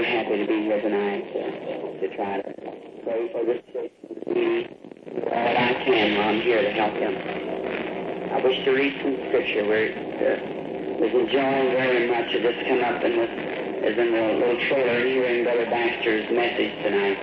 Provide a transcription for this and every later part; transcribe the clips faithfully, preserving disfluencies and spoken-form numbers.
happy to be here tonight uh, to try to pray for this sick and do all I can while I'm here to help him. I wish to read some scripture where uh, was enjoying very much of this come up in this, as in the little trailer hearing Brother Baxter's message tonight.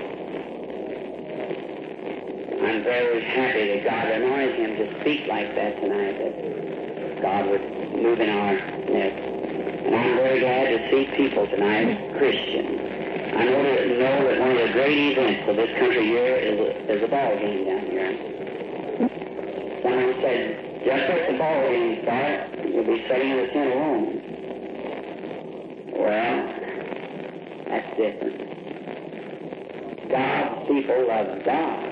I'm very happy that God anointed him to speak like that tonight, that God would move in our midst. And I'm very glad to see people tonight, Christians. I know that, know that one of the great events of this country here is a, is a ball game down here. Someone said, just as the ball game starts, you'll be sitting in the center room. Well, that's different. God's people love God.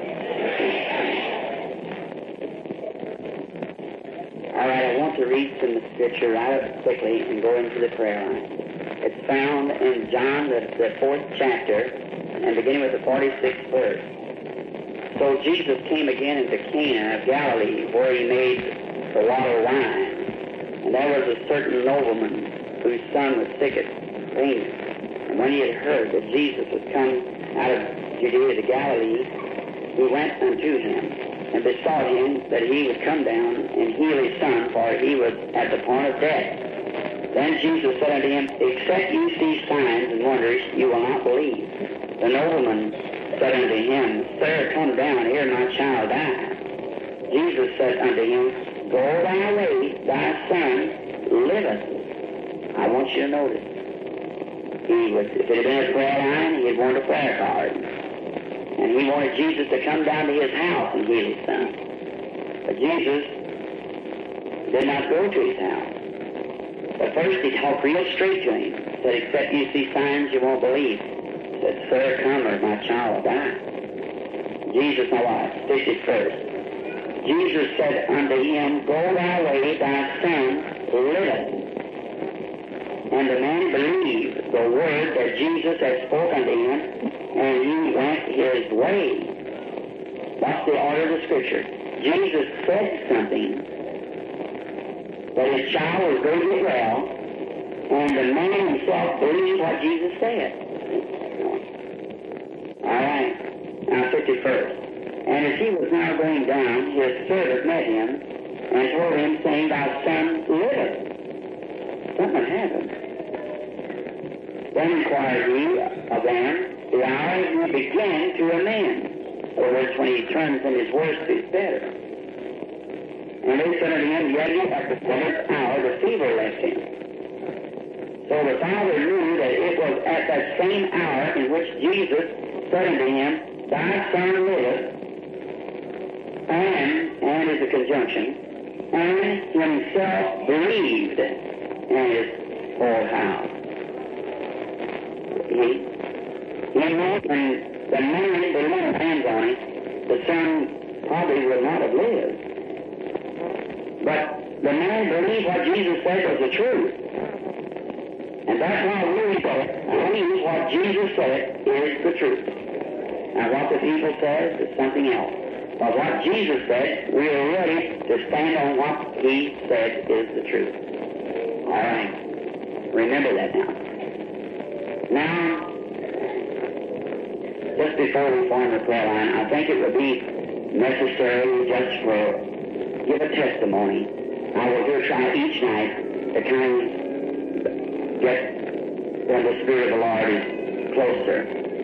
All right, I want to read some scripture right up quickly and go into the prayer line. It's found in John, the, the fourth chapter, and beginning with the forty-sixth verse. So Jesus came again into Cana of Galilee, where he made the water wine. And there was a certain nobleman whose son was sick at pain. And when he had heard that Jesus was come out of Judea to Galilee, he went unto him and besought him that he would come down and heal his son, for he was at the point of death. Then Jesus said unto him, except you see signs and wonders, you will not believe. The nobleman said unto him, Sir, come down, ere my child die. Jesus said unto him, Go thy way, thy son liveth. I want you to notice. He was, if it had been a prayer line, he had wanted a prayer card. And he wanted Jesus to come down to his house and heal his son. But Jesus did not go to his house. But first he talked real straight to him. He said, except you see signs, you won't believe. He said, Sir, come or my child will die. Jesus, my wife, this is first. Jesus said unto him, Go thy way, thy son liveth. And the man believed the word that Jesus had spoken unto him, and he went his way. That's the order of the Scripture. Jesus said something that his child was going to get well, and the man himself believed what Jesus said. All right, now fifty-first. And as he was now going down, his servant met him and told him, saying, Thy son liveth. Something happened. Then inquired he of them the hour he began to amend, or which when he turned from his worse to his better. And they said unto him, Yet at the seventh hour the fever left him. So the father knew that it was at that same hour in which Jesus said unto him, Thy son liveth, and, and is a conjunction, and himself believed in his whole house. He, he went, and the man, they laid hands on him, the son probably would not have lived. But the man believed what Jesus said was the truth. And that's why we say, believe what Jesus said is the truth. Now what the people says is something else. But what Jesus said, we are ready to stand on what he said is the truth. All right. Remember that now. Now, just before we form the prayer line, I think it would be necessary just for give a testimony. I will do try each night to kind of get when the Spirit of the Lord is closer.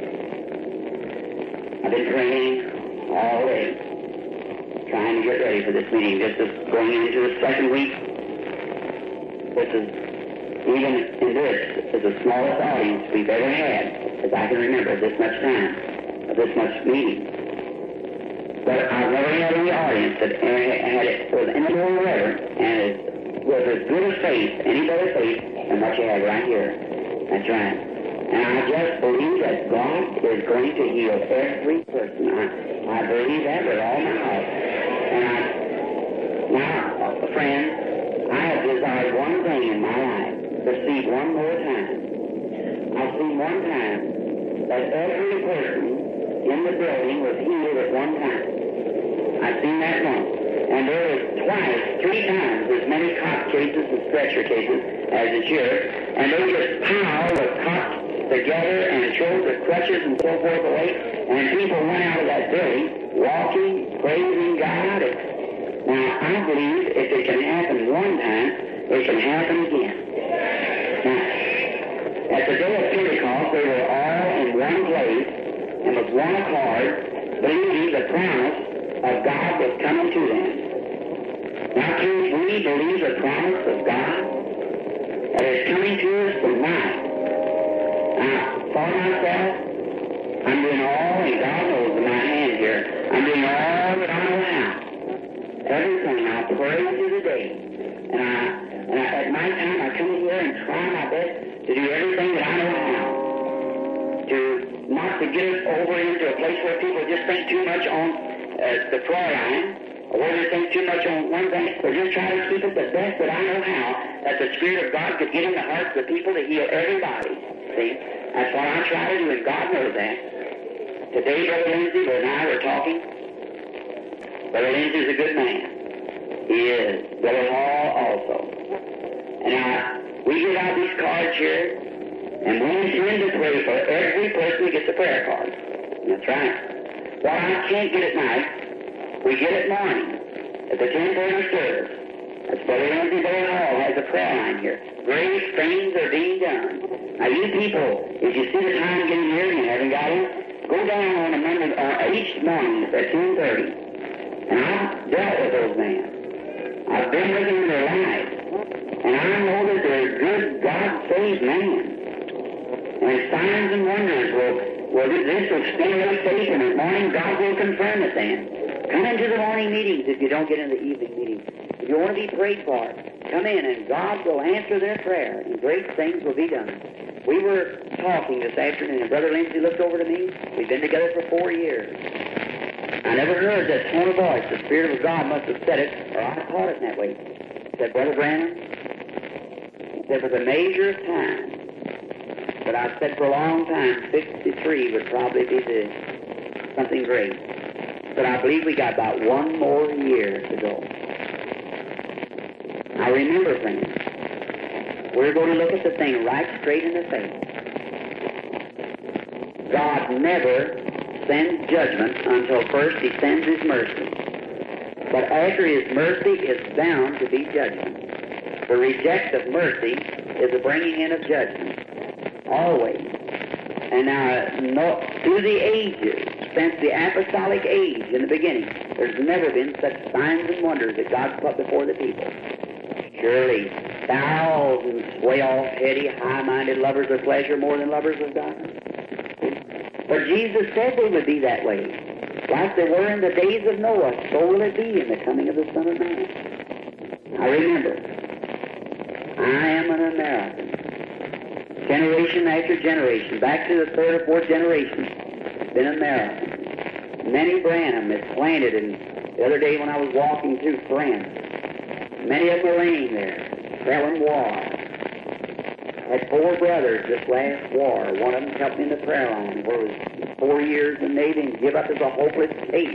I've been praying all day, trying to get ready for this meeting. This is going into the second week. This is, even in this, is the smallest audience we've ever had, as I can remember, this much time, of this much meeting. But I've never had any audience that had it was any more ever, and it was as good a faith, any better faith, than what you have right here. That's right. And I just believe that God is going to heal every person. I, I believe that with all my heart. And I, now, friends, I have desired one thing in my life, to see one more time. I've seen one time that every person in the building was healed at one time. I've seen that once. And there was twice, three times as many cot cases and stretcher cases as is here. And they just piled with cot together and chose the crutches and so forth away, and people went out of that building walking, praising God. Now, I believe if it can happen one time, it can happen again. Now, at the day of Pentecost, they were all in one place and with one accord, believing the promise of God was coming to them. Now, can we believe the promise of God that is coming to us tonight? Now, for myself, I'm doing all, and God knows in my hand here, I'm doing all that I know how. Everything I pray through the day. And I, and I, at night time, I come in here and try my best to do everything that I know how. To not to get us over into a place where people just think too much on uh, the prayer line, or where they think too much on one thing, but just try to keep it the best that I know how, that the Spirit of God could get in the hearts of the people to heal everybody. See? That's what I try to do, and God knows that. Today, Brother Lindsay, Brother and I were talking. Brother Lindsay's a good man. He is. Brother Hall also. And I, we get out these cards here, and we intend to pray for every person that gets a prayer card. That's right. What I can't get at night, we get it morning at the ten thirty service. That's Brother Lindsay, Brother Hall has a prayer line here. Great things are being done. Now, you people, if you see the time getting here and you haven't got it, go down on a Monday, uh, each morning at ten thirty. And I've dealt with those men. I've been with them in their lives. And I know that they're good, God-saved men. And signs and wonders will, will this will stimulate faith, and in the morning God will confirm it then. Come into the morning meetings if you don't get in the evening meetings. If you want to be prayed for, come in and God will answer their prayer, and great things will be done. We were talking this afternoon, and Brother Lindsay looked over to me. We've been together for four years. I never heard that tone of voice. The Spirit of God must have said it, or I caught it in that way. He said, Brother Branham, there was a measure of time, but I've said for a long time, sixty-three would probably be the, something great. But I believe we got about one more year to go. Now remember, friends, we're going to look at the thing right straight in the face. God never sends judgment until first He sends His mercy. But after His mercy is bound to be judgment. The reject of mercy is the bringing in of judgment. Always. And now, no, through the ages, since the apostolic age in the beginning, there's never been such signs and wonders that God's put before the people. Surely, thousands way off, heady, high-minded lovers of pleasure more than lovers of God. But Jesus said they would be that way. Like they were in the days of Noah, so will it be in the coming of the Son of Man. Now remember, I am an American. Generation after generation, back to the third or fourth generation, been American. Many Branham is planted, and the other day when I was walking through friends, many of them are laying there, telling war. Had four brothers this last war. One of them helped me in the prayer line, where it was four years in the Navy and give up as a hopeless case.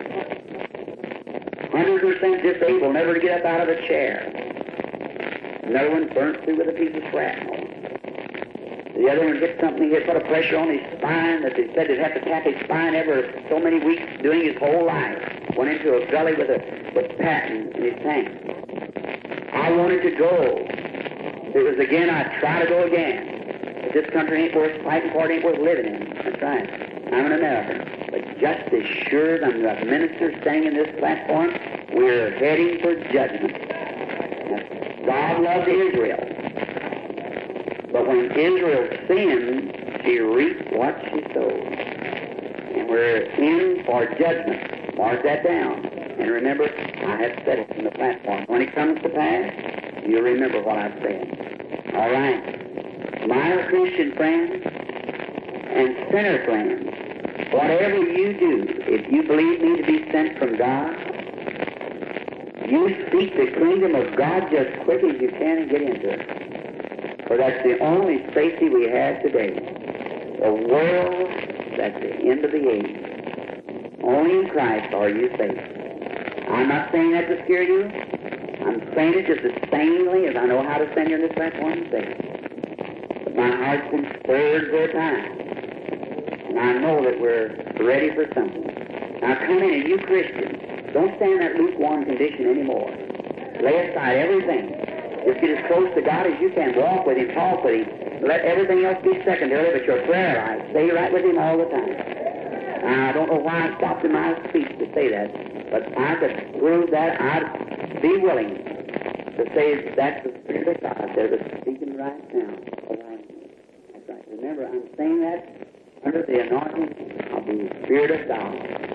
one hundred percent disabled, never to get up out of a chair. Another one burnt through with a piece of shrapnel. The other one hit something, he put a pressure on his spine that they said they'd have to tap his spine every so many weeks doing his whole life. Went into a gully with a with patent in his tank. I wanted to go. If it was again, I'd try to go again. But this country ain't worth fighting for, it ain't worth living in. That's right. I'm an American. But just as sure as I'm the minister standing in this platform, we're heading for judgment. God loved Israel. But when Israel sinned, she reaped what she sowed. And we're in for judgment. Mark that down. And remember, I have said it from the platform. When it comes to pass, you'll remember what I've said. All right. My Christian friends and sinner friends, whatever you do, if you believe me to be sent from God, you seek the kingdom of God just quick as you can and get into it. For that's the only safety we have today. The world, that's the end of the age. Only in Christ are you safe. I'm not saying that to scare you. I'm saying it just as sanely as I know how to stand here in this platform and say it. But My heart's been stirred for a time. And I know that we're ready for something. Now come in, and you Christians, don't stay in that lukewarm condition anymore. Lay aside everything. Just get as close to God as you can. Walk with Him, talk with Him. Let everything else be secondary, but your prayer life, stay right with Him all the time. I don't know why I stopped in my speech to say that, but if I could prove that, I'd be willing to say that's the Spirit of God there that's speaking right now. That's right. Remember, I'm saying that under the anointing of the Spirit of God.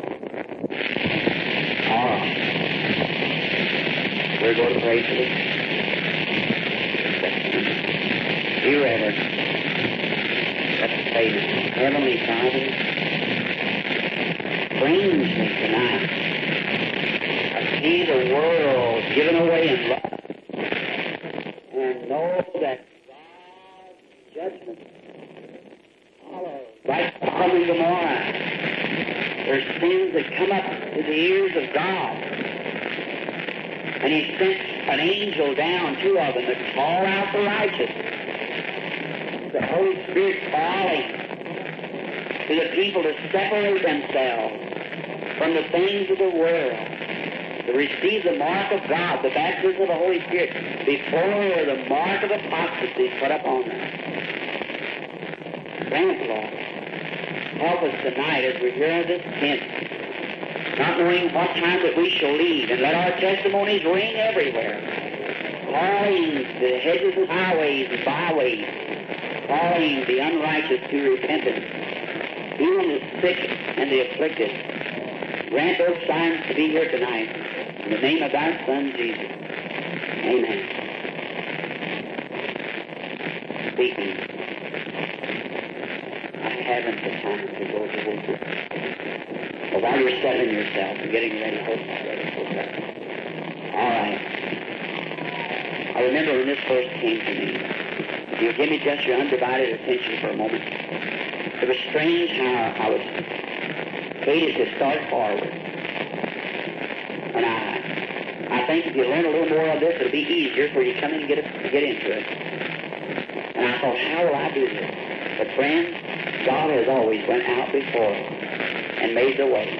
All right. We're going to pray for this. Be reverent. Let's pray now. Heavenly Father, strangely tonight, I see the world given away in love, and know that God's judgment follows right Sodom and Gomorrah. There's sins that come up to the ears of God, and He sent an angel down, two of them, that call out the righteous. The Holy Spirit calling to the people to separate themselves from the things of the world, to receive the mark of God, the baptism of the Holy Spirit, before the mark of apostasy is put upon them. Grant, Lord, help us tonight as we hear this tent, not knowing what time that we shall leave, and let our testimonies ring everywhere, calling the hedges and highways and byways, calling the unrighteous to repentance, healing the sick and the afflicted. Grant those signs to be here tonight. In the name of thy Son, Jesus. Amen. Speaking. I haven't the time to go to work. But while you're settling yourself and getting ready, hold that ready. All right. I remember when this first came to me. If you give me just your undivided attention for a moment, it was strange how I was fated to start forward. And I I think if you learn a little more of this, it'll be easier for you to come in and get, a, get into it. And I thought, how will I do this? But friends, God has always went out before and made the way.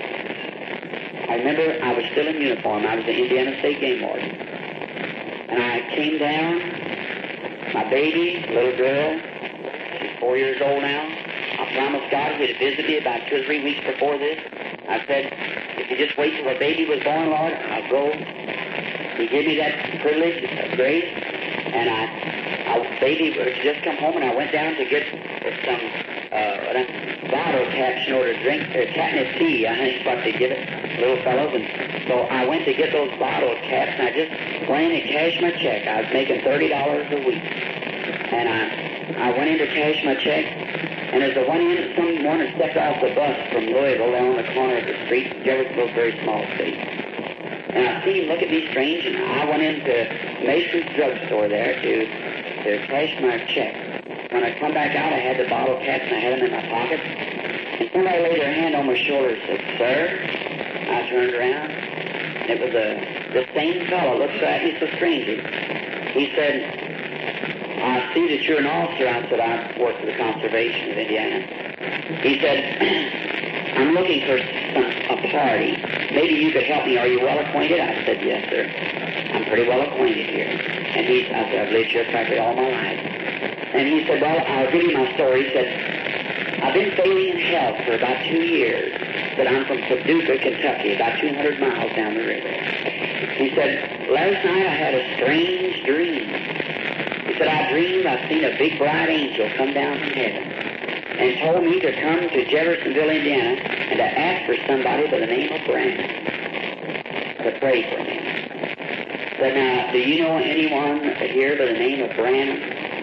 I remember I was still in uniform. I was the Indiana State Game Warden. And I came down, my baby, little girl, she's four years old now. I promised God He'd visit me about two or three weeks before this. I said, if you just wait till the baby was born, Lord, I'll go. He gave me that privilege of grace, and I, I baby was just come home, and I went down to get some uh, bottle caps, you know, to drink uh, catnip tea. I think what they give it, little fellows. And so I went to get those bottle caps, and I just went in and cashed my check. I was making thirty dollars a week, and I, I went in to cash my check. And as I went in, someone had stepped off the bus from Louisville down on the corner of the street. Jeffersonville's a very small city. And I seen him look at me strange, and I went into Mason's drugstore there to, to cash my check. When I come back out, I had the bottle caps, and I had them in my pocket. And somebody laid their hand on my shoulder and said, "Sir?" I turned around, and it was a, the same fellow looked at me so strangely. He said, "I see that you're an officer." I said, "I work for the Conservation of Indiana." He said, "I'm looking for some, a party. Maybe you could help me. Are you well acquainted?" I said, "Yes, sir. I'm pretty well acquainted here." And he, I said, "I've lived here practically all my life." And he said, "Well, I'll give you my story." He said, "I've been failing in health for about two years. But I'm from Paducah, Kentucky, about two hundred miles down the river." He said, "Last night I had a strange dream." He said, "I dreamed I seen a big bright angel come down from heaven and told me to come to Jeffersonville, Indiana, and to ask for somebody by the name of Branham to pray for me." Said, "Now, do you know anyone here by the name of Branham?"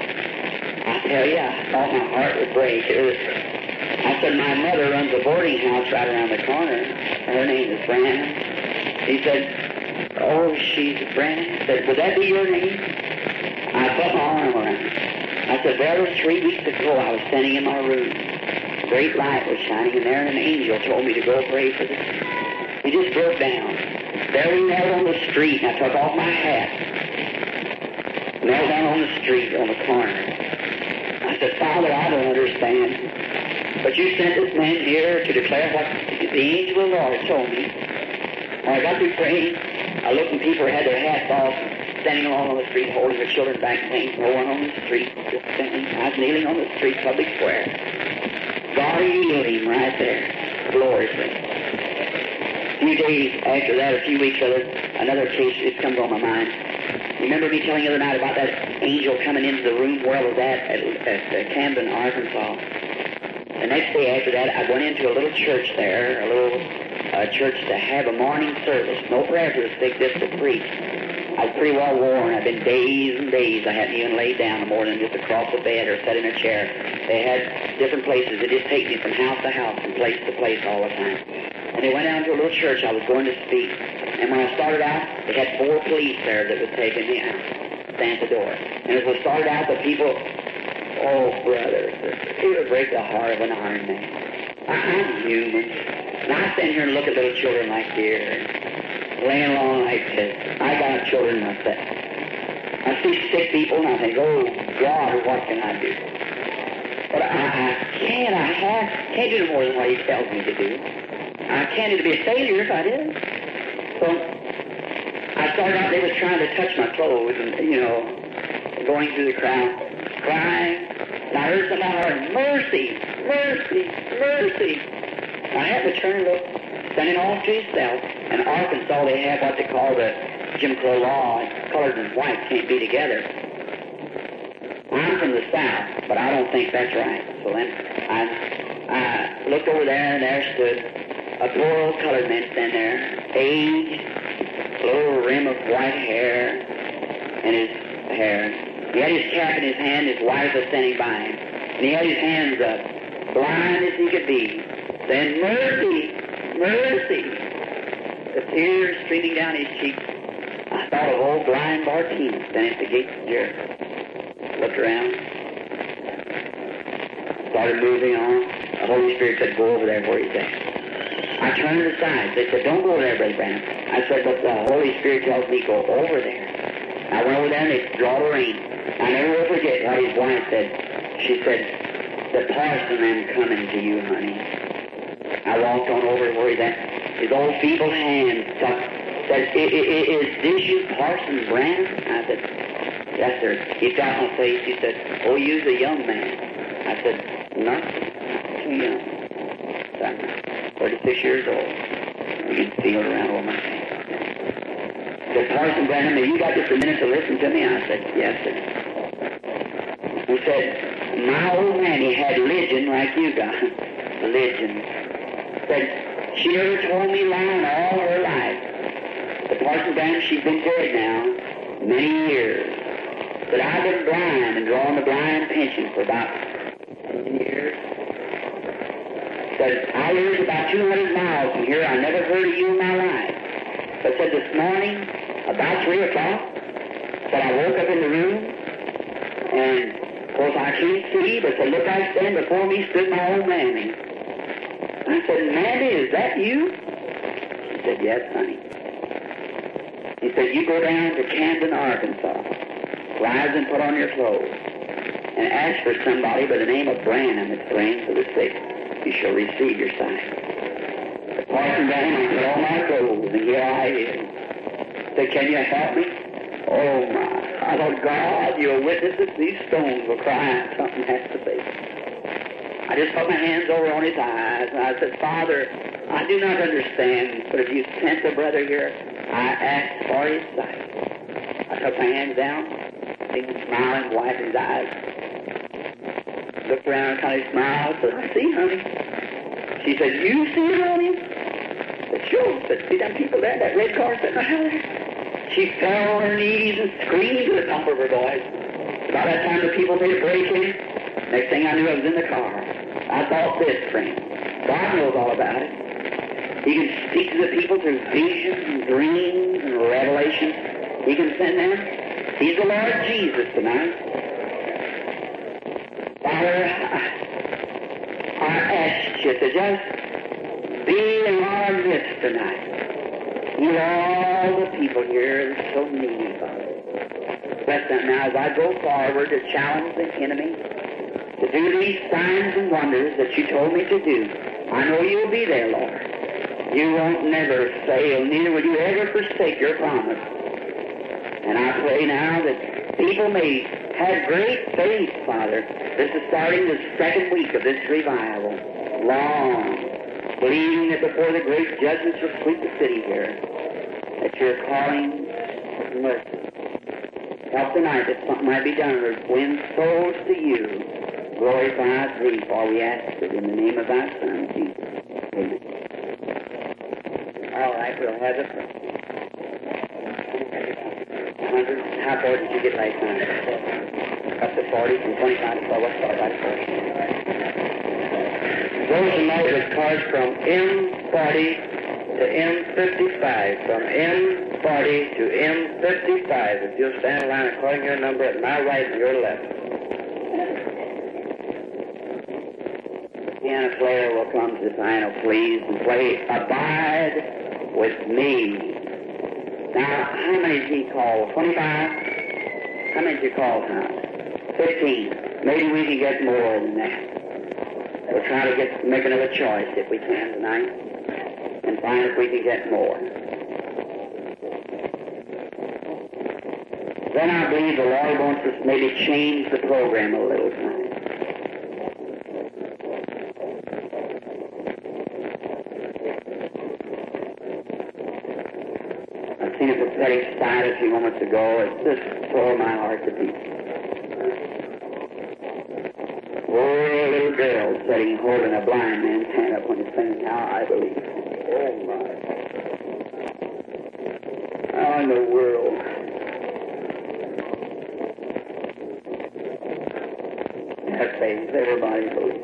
I tell you, I thought my heart would break. It was, I said, "My mother runs a boarding house right around the corner. Her name is Branham." He said, "Oh, she's Branham." I said, "Would that be your name?" I put my arm around him. I said, "Brother, three weeks ago I was standing in my room. A great light was shining in there, and an angel told me to go pray for this." He just broke down. There we knelt on the street, and I took off my hat. Knelt down on the street on the corner. Father, I don't understand. But you sent this man here to declare what the angel of the Lord told me. When I got through praying, I looked and people had their hats off, standing along on the street, holding their children back, saying, no one on the street, just standing. I was kneeling on the street, public square. God healed him right there, gloriously. A few days after that, a few weeks later, another case just comes on my mind. Remember me telling you the other night about that angel coming into the room where I was at, at, at uh, Camden, Arkansas. The next day after that, I went into a little church there, a little uh, church to have a morning service. No prayer for the sick, just to preach. I was pretty well worn. I've been days and days. I hadn't even laid down more than just across the bed or sat in a chair. They had different places. They just take me from house to house and place to place all the time. And they went down to a little church I was going to speak. And when I started out, they had four police there that was taking me out, stand at the door. And as I started out, the people, oh, brother, it would break the heart of an iron man. I'm human. And I stand here and look at little children like here, laying along like this. I got children myself. I see sick people and I think, oh, God, what can I do? But I, I can't, I have, can't do more than what He tells me to do. I can't to be a failure if I did. So I started out, they was trying to touch my clothes and, you know, going through the crowd, crying. And I heard somebody hollering, mercy, mercy, mercy. I had to turn and look, standing off to himself. In Arkansas, they have what they call the Jim Crow law. Colored and white can't be together. I'm from the South, but I don't think that's right. So then I, I looked over there, and there stood a poor old colored man standing there, aged, a little rim of white hair in his hair. He had his cap in his hand, his wife was standing by him. And he had his hands up, blind as he could be, saying, mercy, mercy. The tears streaming down his cheeks. I thought of old blind Bartimaeus standing at the gates of Jericho. Looked around, started moving on. The Holy Spirit said, go over there where he's at. I turned aside. They said, don't go over there, Brother Branham. I said, but the Holy Spirit tells me go over there. I went over there and they draw the rein. I never will forget what his wife said. She said, the parson am coming to you, honey. I walked on over where he's at. His old feeble hand said, is this you, Parson Branham? I said, yes, sir. He got my face. He said, oh, you's a young man. I said, not too young. I'm thirty-six years old. You can feel it around over my face. He said, Parson Branham, have you got just a minute to listen to me? I said, yes, sir. He said, my old nanny had religion like you got. Religion. Said, she never told me lying all her life. But Parson Branham, she's been dead now many years. But I've been blind and drawing the blind pension for about ten years. Said, I live about two hundred miles from here. I never heard of you in my life. But said this morning, about three o'clock, said I woke up in the room, and of course I can't see, but said, look, I stand before me stood my old mammy. I said, Mammy, is that you? She said, yes, honey. He said, you go down to Camden, Arkansas. Rise and put on your clothes, and ask for somebody by the name of Branham that's praying for the sick. You shall receive your sight. The Parson Branham, I put on my clothes, and here I am. Said, can you help me? Oh, my. I thought, God, you'll witness that these stones will cry out. Something has to be. I just put my hands over on his eyes, and I said, Father, I do not understand, but if you sent the brother here, I asked for his sight. I took my hands down, seen him smiling, wiping his eyes. Looked around and kind of smiled, said, I see, honey. She said, you see, honey? I said, sure. I said, see them people there, that red car sitting behind there? She fell on her knees and screamed to the top of her voice. About that time, the people made a break in. Next thing I knew, I was in the car. I thought this, friend. God knows all about it. He can speak to the people through visions and dreams and revelations. He can send them. He's the Lord Jesus tonight. Father, I, I ask you to just be in our midst tonight. You all the people here are so needy, Father. Bless them now as I go forward to challenge the enemy. to do these signs and wonders that you told me to do. I know you'll be there, Lord. You won't never fail, neither will you ever forsake your promise. And I pray now that people may have great faith, Father. This is starting the second week of this revival. Long, believing that before the great judgments will sweep the city here, that you're calling for mercy. Help tonight that something might be done to win souls to you. Glorify thee, for we ask it in the name of thy Son, Jesus. Amen. All right, we'll have it. How far did you get last night? Up to forty, from twenty-five to forty. What's our right first? Those who know the cards from M forty to M fifty-five, from M forty to M fifty-five. If you'll stand in line and call your number at my right and your left. The piano player will come to the piano, please, and play Abide with Me. Now, how many did he call? twenty-five? How many did you call, Tom? fifteen. Maybe we can get more than that. We'll try to get make another choice if we can tonight and find if we can get more. Then I believe the Lord wants us to maybe change the program a little tonight. I've seen a prophetic sight a few moments ago. It's just tore my heart to pieces. Oh, a little girl sitting holding a blind man's hand up when he's saying, "Now I believe." Oh, my. How in the world? That faith, everybody believes.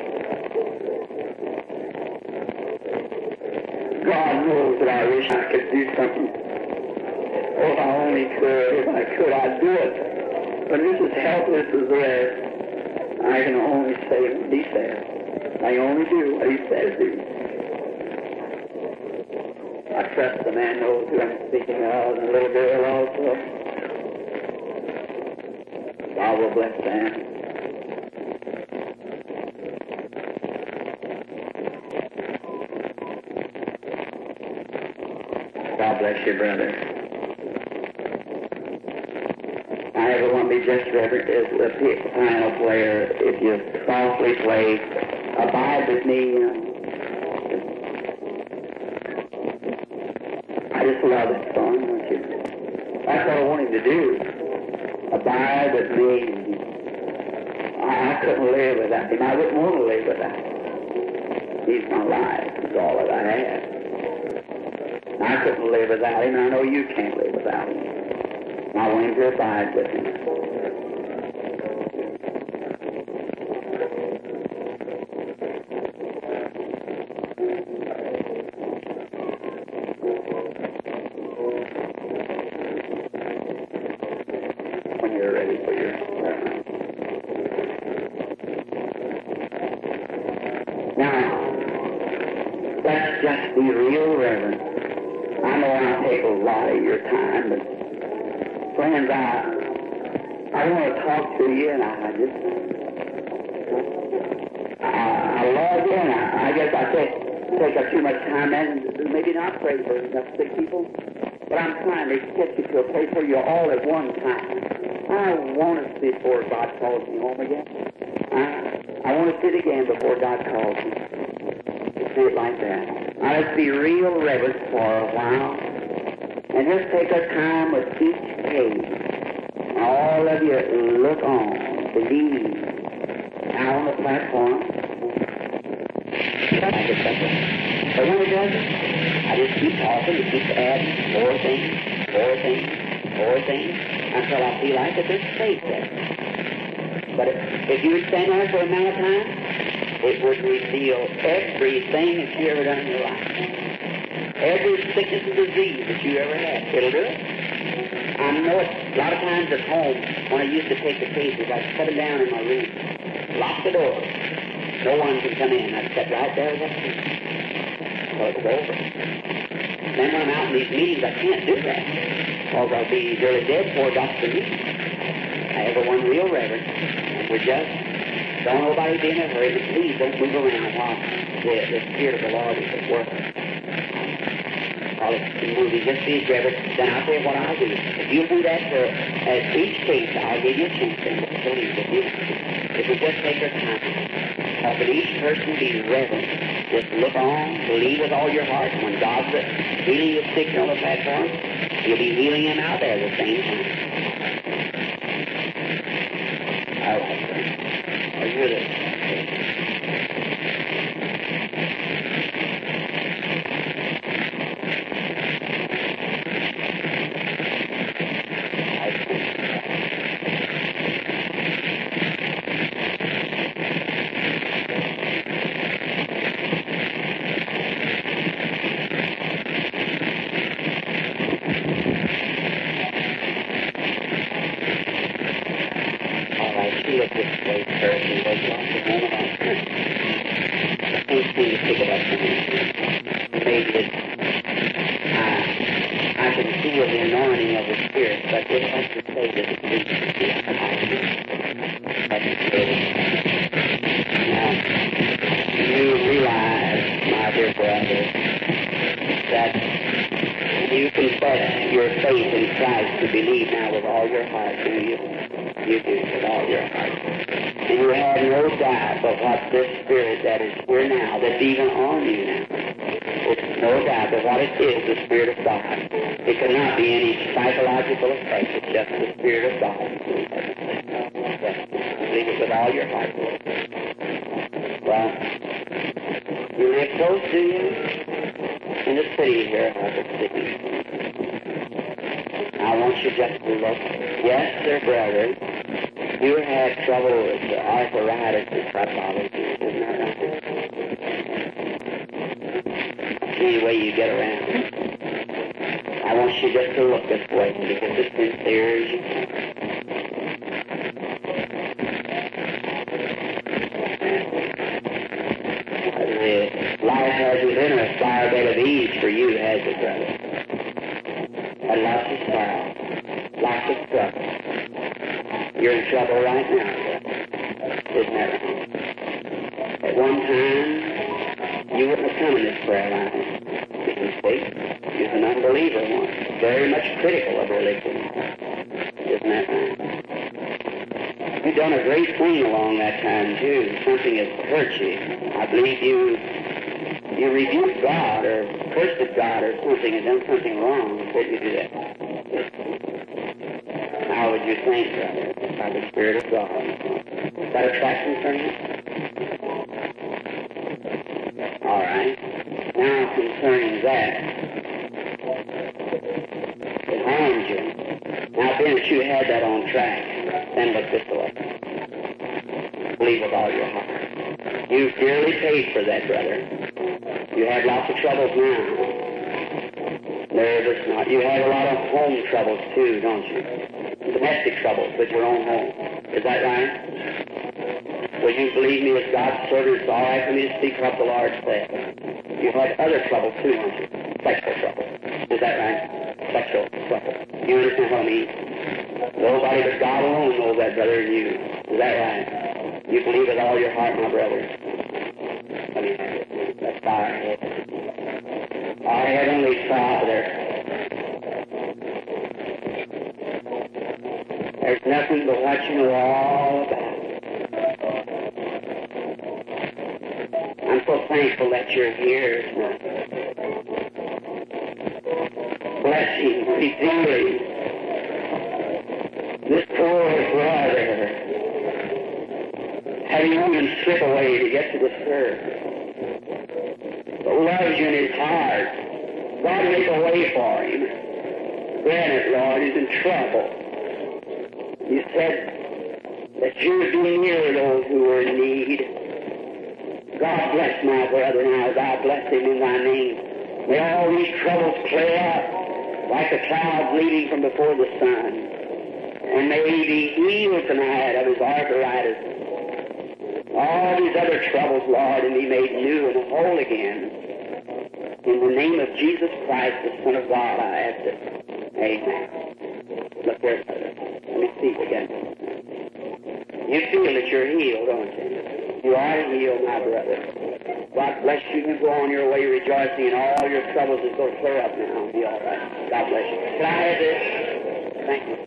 God knows that I wish I could do something. Oh, if I only could, if I could, I'd do it. But this is helpless as the rest. I can only say what he says. I only do what he says do. I trust the man knows who I'm speaking of, and the little girl also. God will bless them. God bless you, brother. I ever want to be just reverent as the piano player. If you softly play Abide with Me, you know. I just love that song, don't you? That's what I want him to do. Abide with Me. I, I couldn't live without him. I wouldn't want to live without him. He's my life. He's all that I have. I couldn't live without him, and I know you can't live without him. I want him to abide with him. When you're ready for your sermon. Now, let's just be real reverent. I know I'll take a lot of your time, but friends, I I want to talk to you, and I just I, I love you, and I, I guess I take take up too much time and maybe not pray for enough sick people, but I'm trying to get you to a place where you're all at one time. I want to see before God calls me home again. I, I want to sit again before God calls me. To see it like that. Now let's be real reverent for a while, and just take our time with each page. All of you look on, believe. Now on the platform, I get better. But when it doesn't, I just keep talking and keep adding more things, more things, more things, until I feel like that there's faith there. But if, if you would stand there for a amount of time, it would reveal everything that you ever done in your life. Every sickness and disease that you ever had. It'll do it. I know it. A lot of times at home, when I used to take the cases, I'd set them down in my room, lock the door. No one can come in. I'd sit right there with that case. So it was over. Then when I'm out in these meetings, I can't do that. Because I'll be really dead before Doctor meeting. I have a one real reverend, and we're just Don't nobody be in a hurry, but please don't move around while the, the Spirit of the Lord is at work. While it's moving, just be reverent. Then I'll tell you what I'll do. If you do that for at each case, I'll give you a chance to believe with you. If we just take our time, help each person be reverent. Just look on, believe with all your heart. When God's healing the sick on the platform, you'll be healing him out there at the same time. All right, friend. Are you with us? You feel that you're healed, don't you? You are healed, my brother. God bless you. You can go on your way rejoicing, and all your troubles will go clear up now. Be all right. God bless you. Can I have this? Thank you.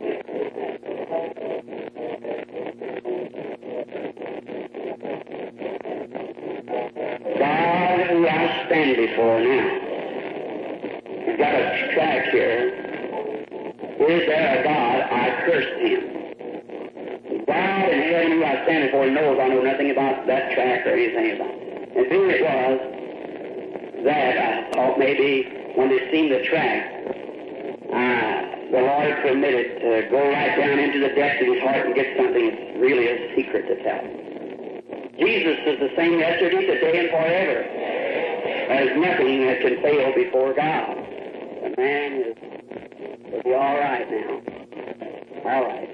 God, who I stand before now, you've got a track here. Is there a God? I cursed him. God in heaven who I stand before knows I know nothing about that track or anything about it. And here it was that I thought maybe when they seen the track, uh, the Lord permitted to go right down into the depths of his heart and get something that's really a secret to tell. Jesus is the same yesterday, today, and forever. There's nothing that can fail before God. The man is, will be all right now. All right.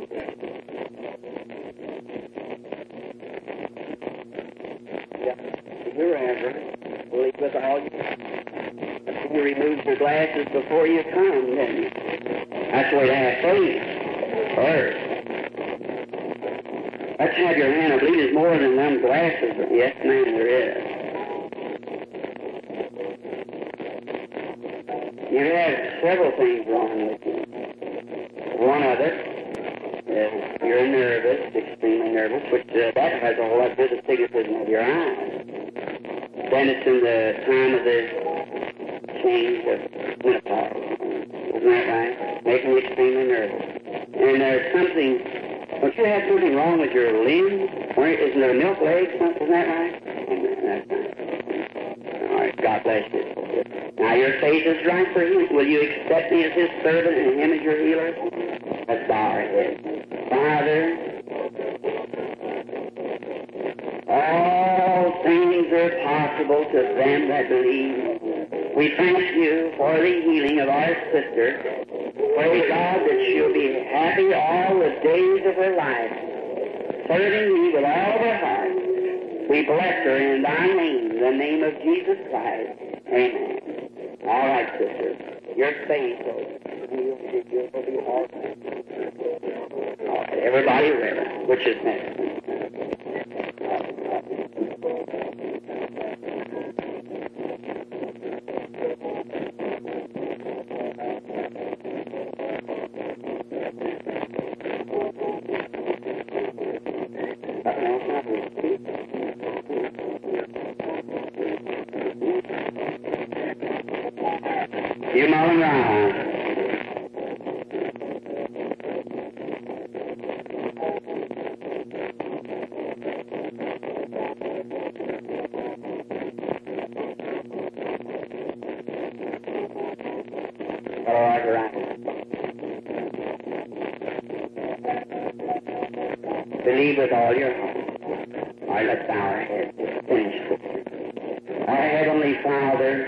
Your reverend, believe with all you. You removed your glasses before you come, didn't you? That's the way to have faith. First. Let's have your hand. I believe there's more than them glasses. Yes, ma'am, there is. You have several things wrong with you. One of it is you're nervous, extremely nervous, which uh, that has a whole lot to do with the astigmatism of your eyes. Then it's in the time of the change of menopause. Isn't that right? Making you extremely nervous. And there's something, don't you have something wrong with your limbs? Or isn't there a milk leg? Isn't that right? That's right. All right, God bless you. Now your faith is right for him. Will you accept me as his servant and him as your healer? Let's bow our heads. Father, all things are possible to them that believe. We thank you for the healing of our sister. Pray God that she'll be happy all the days of her life, serving thee with all her heart. We bless her in thy name, the name of Jesus Christ. Amen. All right, sister. Your faith will be all right. All right, everybody reverend. Which is next? You mulling around. All right, right. Believe with all your heart. All right, let's bow our heads. Finish. Our Heavenly Father,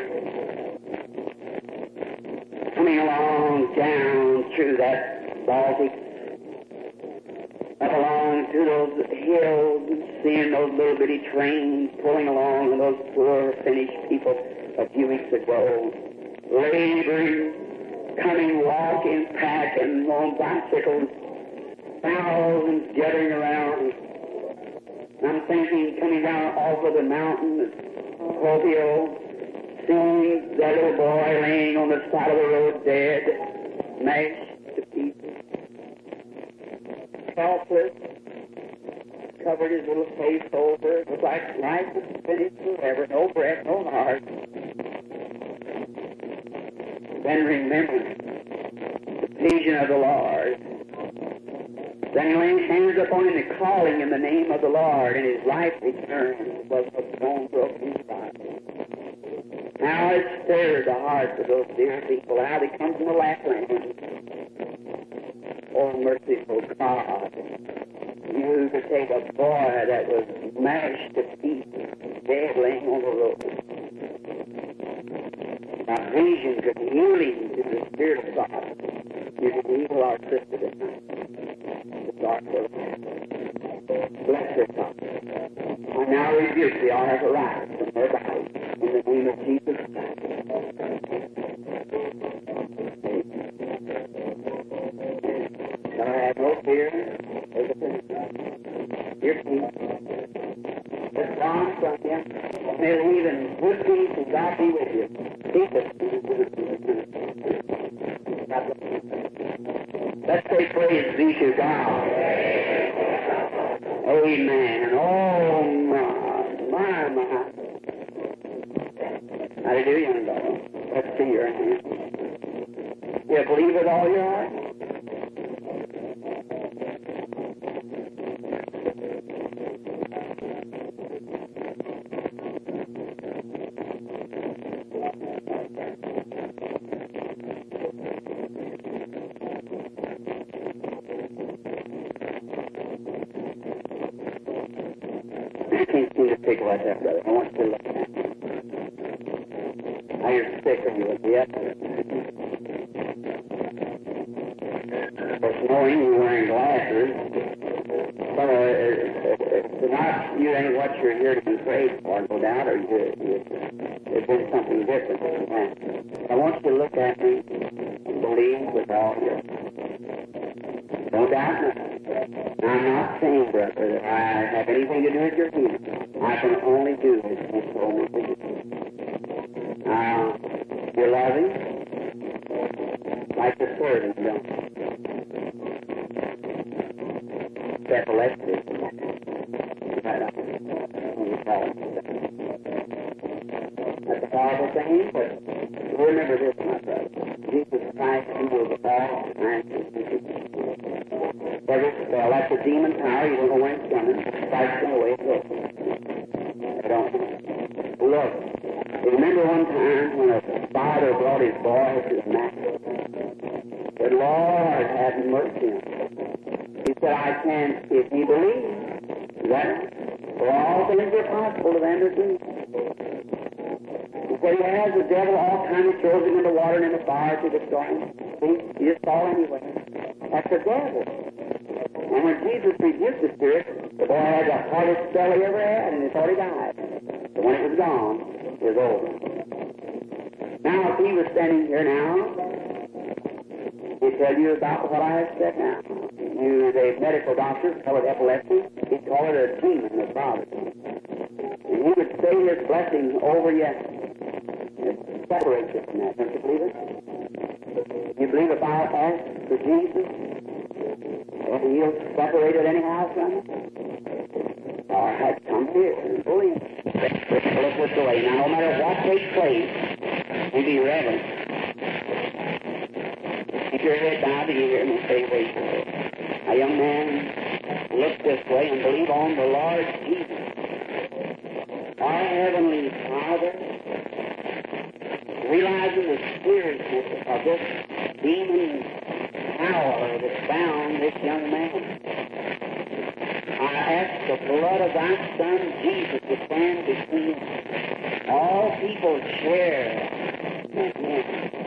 coming along down through that Baltic, up along through those hills, seeing those little bitty trains pulling along, and those poor Finnish people a few weeks ago, laboring, coming, walking, packing on bicycles, thousands gathering around. I'm thinking, coming down off of the mountain, Tokyo, seeing that little boy laying on the side of the road dead, smashed to pieces, helpless, covered his little face over, it was like life was finished forever, no breath, no heart. Then remembering the vision of the Lord, then laying hands upon him and calling in the name of the Lord, and his life returned, was a bone broken spot. Now it stirred the hearts of those dear people. How they come from the Lapland. Oh, merciful God. You could take a boy that was smashed to pieces, dead laying on the road. Now vision could healing to the Spirit of God. You could heal our sister tonight. The dark world. Bless her, God. I now rebuke the honor of her life from her body. In the name of Jesus Christ. Now I have no fear. Take a picture. Your peace. It's gone from you. May it even good peace and God be with you. Keep it. Let's say praise be to God. Amen. Oh, my, my, my. How do you do, young fellow? Let's see your hand. You believe with all your heart? I can't seem to pick like that, brother. I want you to look at it. Now you're sick, or you would be up there. Of course, knowing you're wearing glasses, but uh, it's not, you ain't what you're here to be prayed for, no doubt, or you, you, it's been something different. I want you to look at me and believe with all your no doubt nothing. I'm not saying, brother, that I have anything to do with your healing. I can only do as you told me to do. Now, you're loving, like the servant, don't you? Step elected. Right up. That's a horrible thing, but remember this, my brother. Jesus Christ, He will be all and every spell, that's a demon power, you don't know when it's coming. Strikes them away, look. They don't know. Look, you remember one time when a father brought his boy to the master? The Lord had mercy on him. He said, I can, if you believe, that for all things are possible to them that believe. He said he has the devil all time, he throws him in the water and in the fire to destroy him. See, he just fall anyway. That's the devil. And when Jesus rebuked the spirit, the boy had the hardest spell he ever had, and he thought he died. But when it was gone, it was over. Now, if he was standing here now, he'd tell you about what I have said now. You, the medical doctors call it epilepsy. He'd call it a demon of father. And he would say his blessing over you. It separates you from that. Don't you believe it? You believe if I ask for Jesus, and he'll separate it anyhow from you? All right, come here and believe. Look this way. Now, no matter what takes place, you be reverent. Keep your head down, do you hear me? Stay away from it. A young man, look this way and believe on the Lord Jesus. Our Heavenly Father, realizing the seriousness of this demon power that bound this young man, I ask the blood of thy Son Jesus to stand between all people share with him.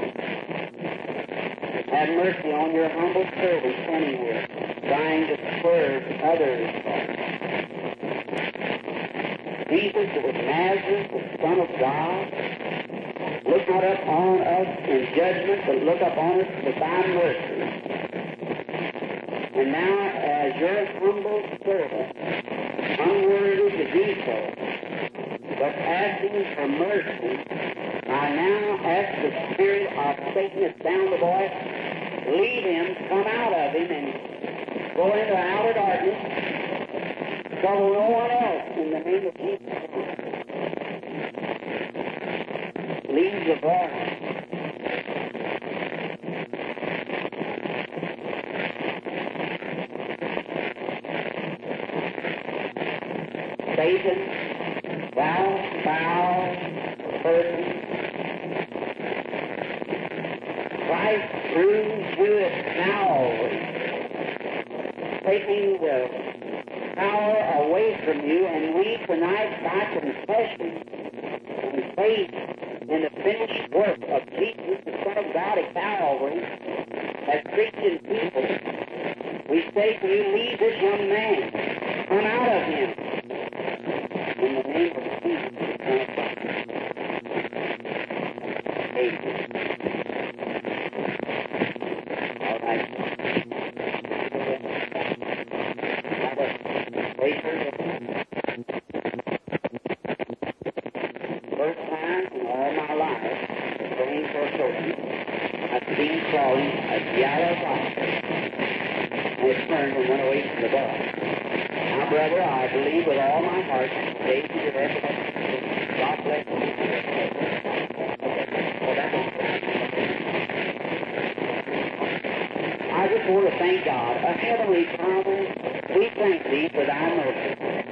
Have mercy on your humble servant standing here, trying to serve others. Jesus of Nazareth, the Son of God, look not up on us in judgment, but look up on us with thy mercy. And now, as your humble servant, unworthy to do so, but asking for mercy, I now ask the spirit of Satan that's down the boy, leave him, come out of him, and go into outer darkness, trouble no one else in the name of Jesus. Leave the boy. Satan, thou foul person, Christ through to it Calvary, taking the power away from you, and we tonight, by confession and faith in the finished work of Jesus, the Son of God at Calvary, as Christian people, we say to you, leave this young man, come out of him, in the name of Jesus. Amen. All right. I believe with all my heart, David, you're ever God bless you. Well, that's I just want to thank God. A Heavenly Father, we thank Thee for Thy mercy.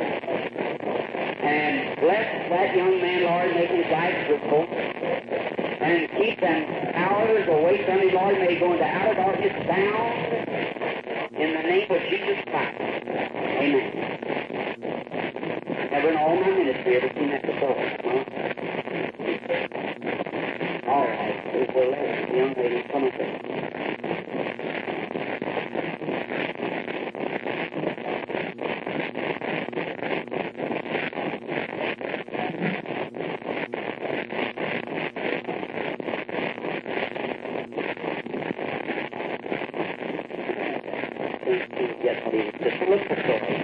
And bless that young man, Lord, make his life fruitful. And keep them hours away from Him, Lord. May he go into outer darkness bound in the name of Jesus Christ. Amen. Never in all my ministry ever seen that before. Huh? All right. We'll let the young lady come up there. Yes, please. Just look for story.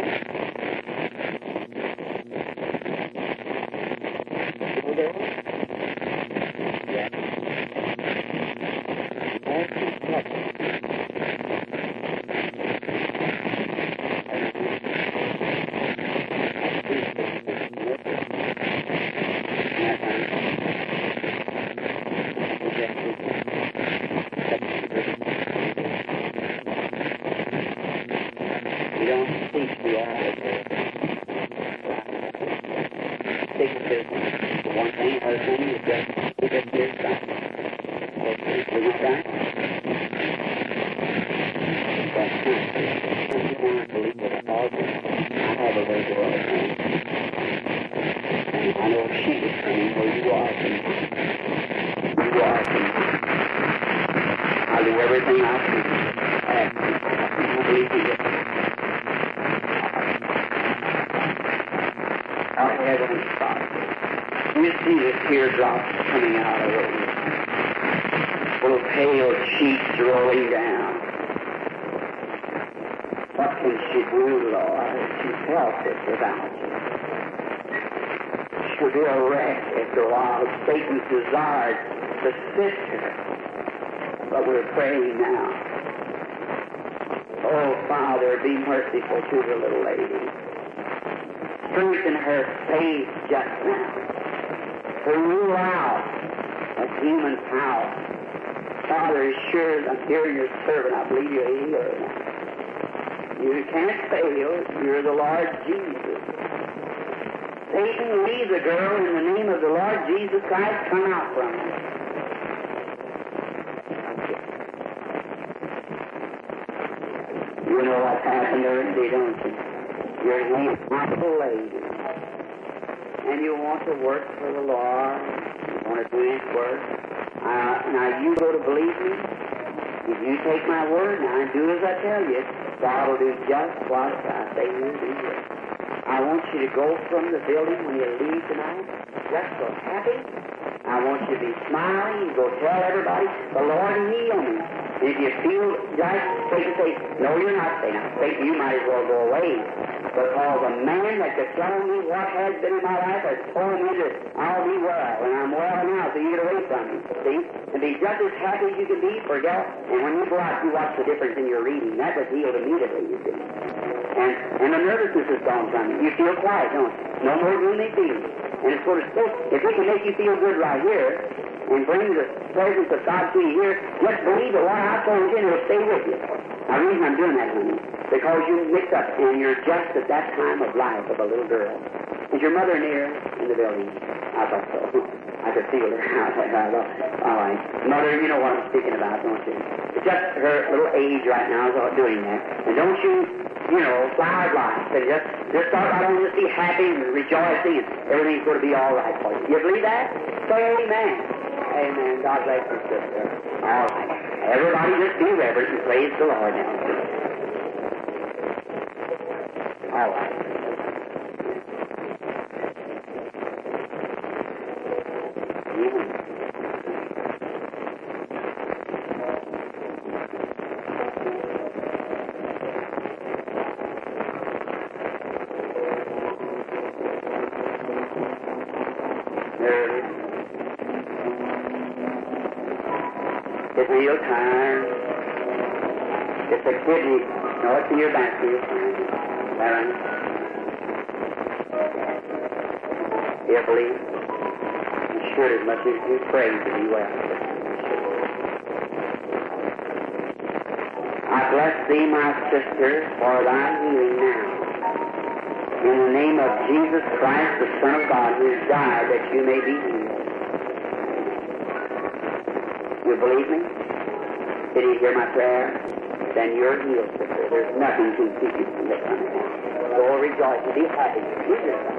Teardrops coming out of it. Little pale cheeks rolling down. What can she do, Lord? She felt it without you. She'll be a wreck after a while. Satan's desired to sift her. But we're praying now. Oh, Father, be merciful to the little lady. Strengthen her faith just now. To rule out a human power. Father, as sure as I'm hearing your servant, I believe you're a healer now. You can't fail. You're the Lord Jesus. Satan, leave the girl in the name of the Lord Jesus Christ. Come out from her. You know what's happened already, don't you? You're an impossible lady. And you want to work for the Lord, you want to do His work. Uh, now you go to believe me. If you take my word now and do as I tell you, God will do just what I say He'll do. I want you to go from the building when you leave tonight, just so happy. I want you to be smiling. You go tell everybody, the Lord healed me. And if you feel like Satan say, no, you're not saying that. Satan, you might as well go away. Because a man that could tell me what has been in my life has told me that I'll be well, and I'm well now, so you get away from me, see? And be just as happy as you can be, forget. And when you go out, you watch the difference in your reading. That was healed immediately, you see. And, and the nervousness is gone from you. You feel quiet, don't you? No more gloomy feelings. And it's sort of still, if it can make you feel good right here, and bring the presence of God to you here, just believe that what I told you, and it'll stay with you. Now, the reason I'm doing that, honey, because you mix up, and you're just at that time of life of a little girl. Is your mother near in the building? I thought so. I could feel her. All right. Mother, you know what I'm speaking about, don't you? It's just her little age right now is doing that. And don't you, you know, flower life. And just, just start out on to be happy and rejoicing, and everything's going to be all right for you. You believe that? Say amen. Amen. God bless you, sister. All right. Everybody just be reverent and praise the Lord now. All right. It's real tired. It's a kidney. No, it's in your back here. Baron. You believe? You should as much as you pray to be well. I bless thee, my sister, for thy healing now. In the name of Jesus Christ, the Son of God, who has died that you may be healed. You believe me? Did you hear my prayer? Then you're healed, sister. There's nothing to keep you from this one. Go rejoice and be happy. You yourself.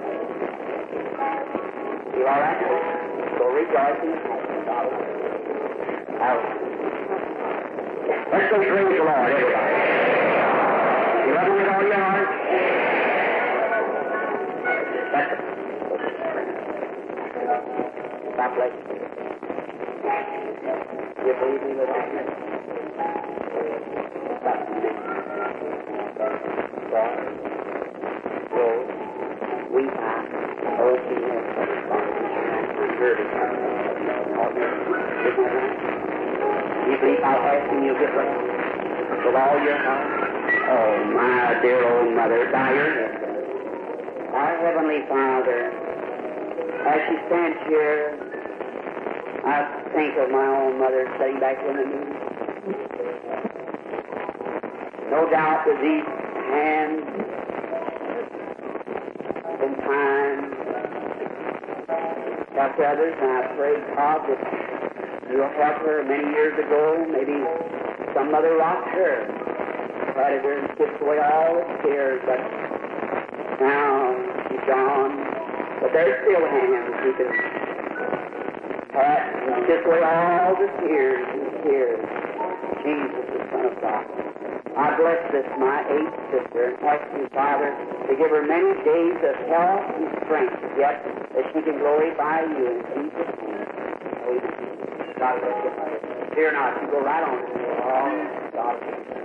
You all right? Go rejoice and be happy. Hallelujah. Let's go praise the Lord, everybody. You love Him with all your heart? That's it. God bless you. You believe me with all your heart? God, Lord, we have all seen this from the Father, and heard it from you believe I'll ask you to get right with all your heart? Oh, my dear old mother, by your head. Our Heavenly Father, as she stands here, I think of my own mother sitting back in the meeting. No doubt that these hands in time helped others, and I pray, God, that you'll help her. Many years ago, maybe some mother rocked her, patted her and kissed away all the tears, but now she's gone. But there's still hands who can pat and kiss away all the tears and tears. Jesus, the Son of God. I bless this, my eighth sister, and ask you, Father, to give her many days of health and strength, yet that she can glorify you in Jesus' name. Amen. God bless you, Father. Fear not, you go right on. Oh, God bless you.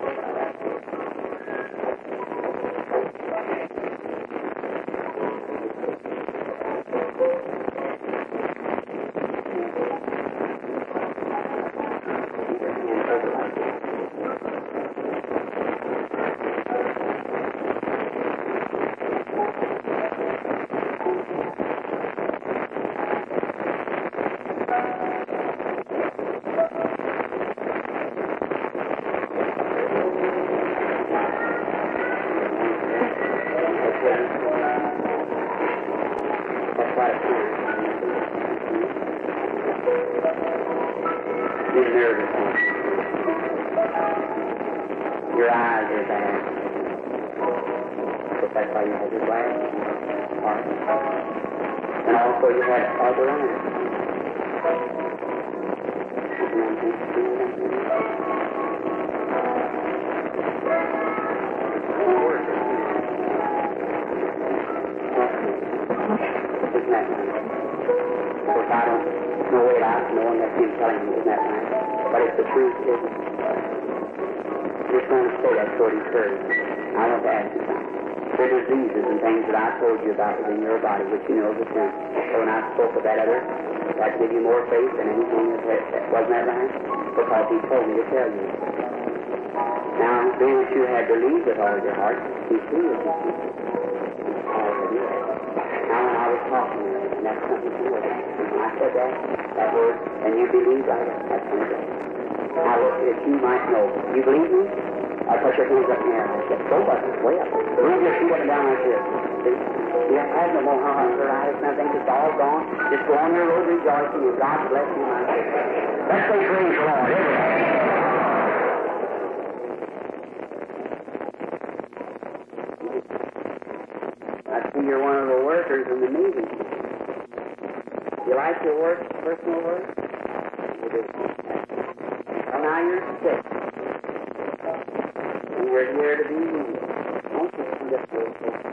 In your body, which you know is the truth. So when I spoke of that other, that give you more faith than anything that, that wasn't that right? Because He told me to tell you. Now, being that you had believed with all your heart, He healed you. All of you. Now, when I was talking, and that's something to do with it. When I said that, that word, and you believe right, that's something. Now, look, that you might know. You believe me? I put your hands up in the air. I said, go up, way up. Bring your feet up and down like this. See? You have no more hunger, eyes, nothing. It's all gone. Just go on your road rejoicing, and God bless you, my sister. Let's say praise the Lord, everybody. I see you're one of the workers in the meeting. You like your work, personal work? You do. Well, now you're sick. And you're here to be healed. Won't you see this way?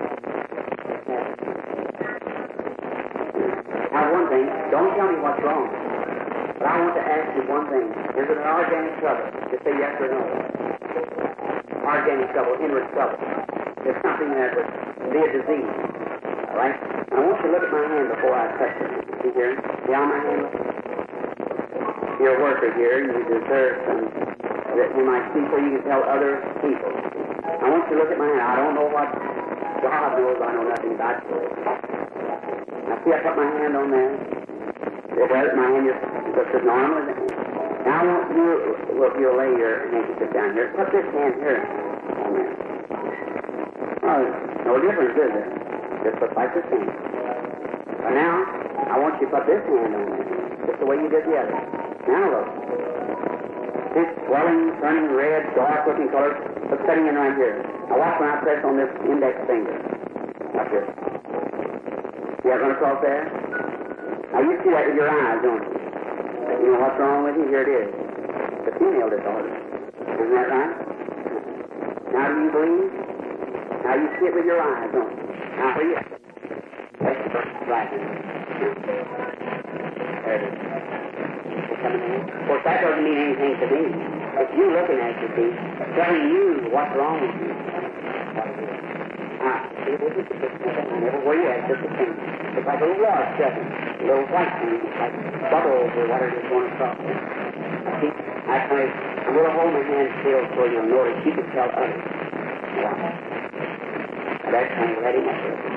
Now, one thing, don't tell me what's wrong, but I want to ask you one thing. Is it an organic trouble? Just say yes or no. Organic trouble, inward trouble. It's something that would be a disease. All right? I want you to look at my hand before I touch it. See here? See on my hand? You're a worker here, and you deserve some that you might see so you can tell other people. I want you to look at my hand. I don't know what God knows. I know nothing about you. Now see, I put my hand on there. It was my hand just looks as normal as it is. Now I want you, well, if you'll lay your handkerchief down here, put this hand here on there. Oh, no difference, is there? Just looks like the same. But now, I want you to put this hand on there, just the way you did the other. Now look. This swelling, turning red, dark-looking color, looks setting in right here. Now watch when I press on this index finger. Watch this. See that run across there? Now you see that with your eyes, don't you? You know what's wrong with you? Here it is. The female disorder. Isn't that right? Now do you believe? Now you see it with your eyes, don't you? Now for you. That's right. There it is. It's coming in. Of course, that doesn't mean anything to me. It's you looking at you, see, telling you what's wrong with you. Ah, see, this is the thing. Everywhere you at, just the thing. It's like a little water stepping. A little white thing, like bubbles or whatever is going across there. See, I kind of, I'm going to hold my hand still so you'll notice you can tell others. Wow. Now that's kind of letting up there.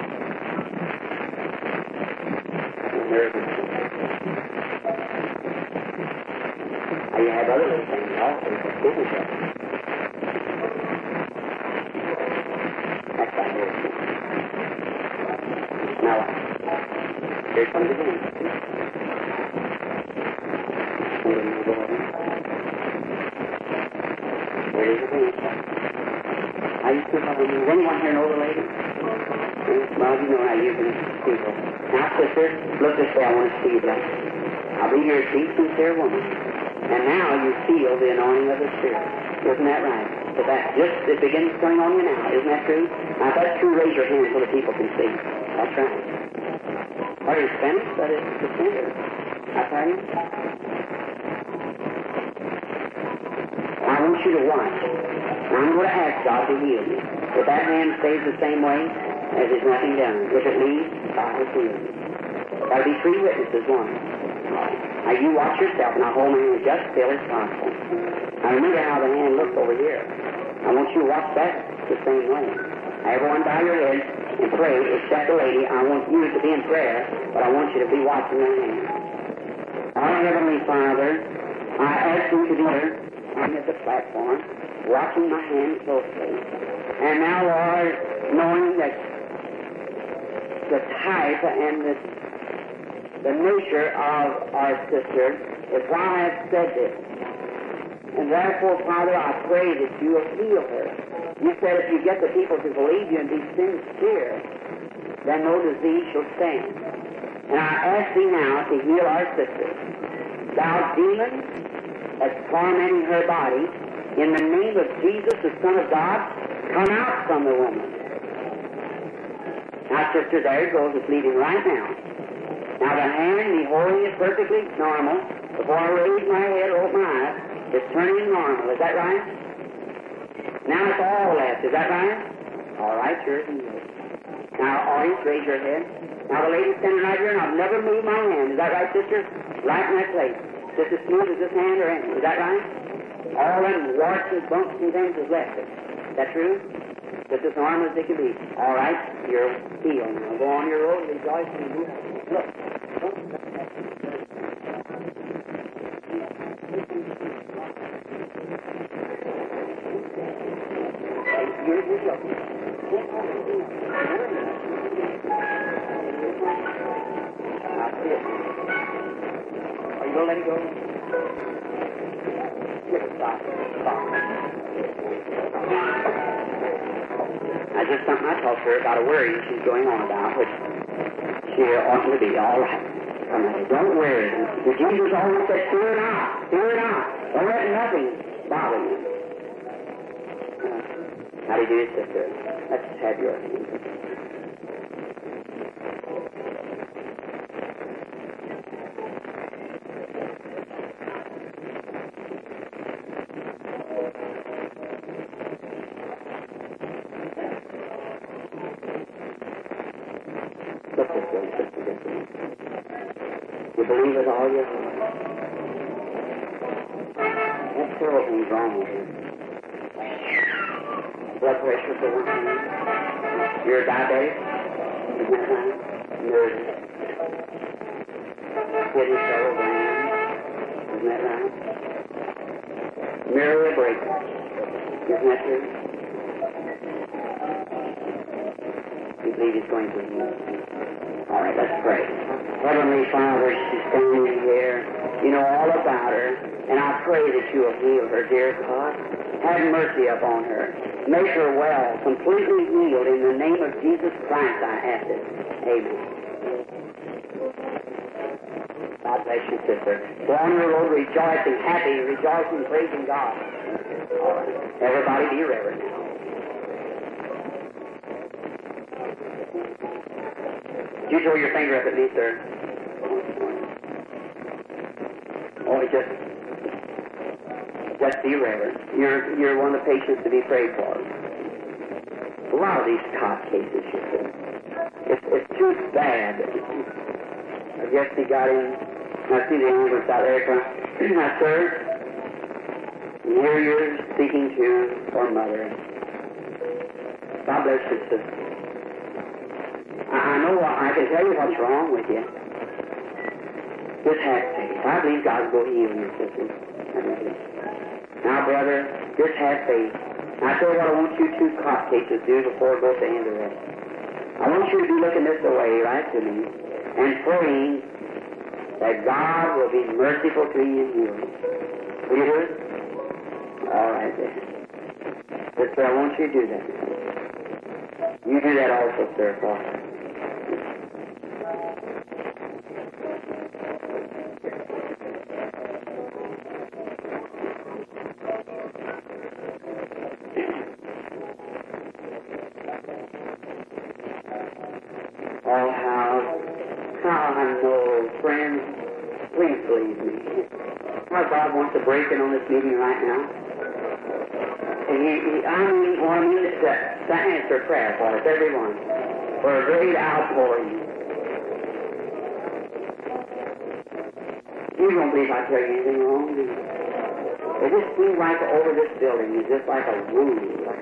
Nervous. Now you have other little things also, but business of it. That's like this. Now what? Here it comes again. Where is it again? How you still have a Does anyone here know the lady? Well, you know how you can people. Now, sister, look this way. I want to see you. I'll be here, deep, sincere woman. And now you feel the anointing of the Spirit. Isn't that right? So that just it begins coming on you now. Isn't that true? Now, if that's true, raise your hand so the people can see. That's right. Are you Spanish? That is the center. That's right. I want you to watch. Now, I'm going to ask God to heal you. If that hand stays the same way, as there's nothing done. If it leaves, God will heal you. There'll be three witnesses, one. Now you watch yourself, and I'll hold my hand just still as possible. Now remember how the hand looks over here. I want you to watch that the same way. Now everyone bow your heads and pray, except the lady. I want you to be in prayer, but I want you to be watching the hand. Our Heavenly Father, I ask you to be here. I'm at the platform, watching my hand closely. And now, Lord, knowing that the type and the, the nature of our sister is why I have said this. And therefore, Father, I pray that you will heal her. You said if you get the people to believe you and be sincere, then no disease shall stand. And I ask thee now to heal our sister. Thou demon that's tormenting her body, in the name of Jesus, the Son of God, come out from the woman. Now, sister, there it goes. It's leaving right now. Now, the hand, be holy and perfectly normal. Before I raise my head or open my eyes, it's turning normal. Is that right? Now it's all left. Is that right? All right, sure. Now, audience, raise your head. Now, the lady's standing right here, and I've never moved my hand. Is that right, sister? Right in that place. Just as smooth as this hand or anything. Is that right? All them warts and bumps and things is left. Is that true? Just as normal as they can be. All right, you're healed. Now go on your road, rejoice and do that. Look. Here's your joke. That's it. Are you going to let it go? Stop. Stop. That's just something I talked to her about a worry she's going on about, which she oughtn't to be. All right. Come on, don't worry. The Jesus always said, fear not, fear not. Don't let nothing bother you. Uh, how do you do, sister? Let's have your hand. You believe with all your heart. What terrible things wrong with you? Blood pressure for one thing. You're a diabetic? Isn't that right? nervous. Kitty fellow Graham. Isn't that right? Merely a break. Isn't that true? You believe he's going to heal? All right, let's pray. Heavenly Father, she's standing here. You know all about her, and I pray that you will heal her, dear God. Have mercy upon her. Make her well, completely healed. In the name of Jesus Christ, I ask it. Amen. God bless you, sister. Go on your road rejoicing, happy, rejoicing, praising God. All right. Everybody be reverent now. You throw your finger up at me, sir. Oh, just, just be reverent. You're, you're one of the patients to be prayed for. A lot of these cop cases, you see. It's, it's too bad. I guess he got in. I see the ambulance out there. Now, sir, here you're speaking to our mother. God bless you, sister. I know, I can tell you what's wrong with you. Just have faith. I believe God will heal you, sister. Now, brother, just have faith. I tell you what I want you two cop cases do before it goes to end of it. I want you to be looking this way, right to me, and praying that God will be merciful to you and heal you. Will you do it? All right, then. Sister, I want you to do that. You do that also, sir, Father. Oh, how, how I know, friends, please believe me. How God wants to break in on this meeting right now. And he, he, I mean, want me to, to answer prayer for us, everyone, for a great outpouring. You don't believe I tell you anything wrong, do you? It just seems like over this building is just like a wound. Like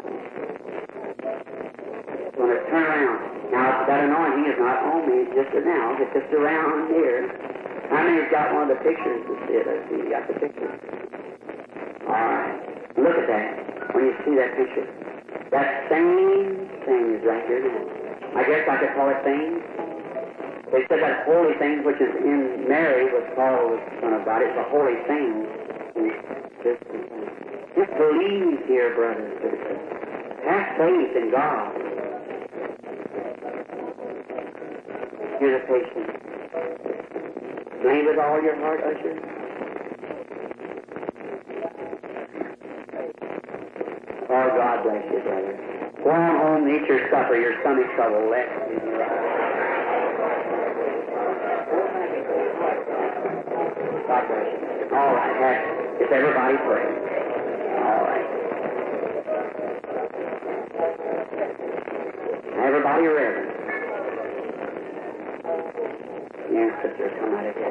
it's going to turn around. Now, that anointing is not on me, it's just now. It's just around here. How many's got one of the pictures to see it? Let's see, you got the picture. All right. Look at that. When you see that picture. That same thing is right here now. I guess I could call it thing. They said that holy thing which is in Mary was called the Son of God. It's a holy thing. Just, just believe here, brothers and sisters. Have faith in God. You're the patient. Believe with all your heart, usher. Oh, God bless you, brother. Go on home, eat your supper, your stomach trouble left. God bless you. All right, have, if everybody pray. All right. Everybody reverent. Yes, sister, come out of here.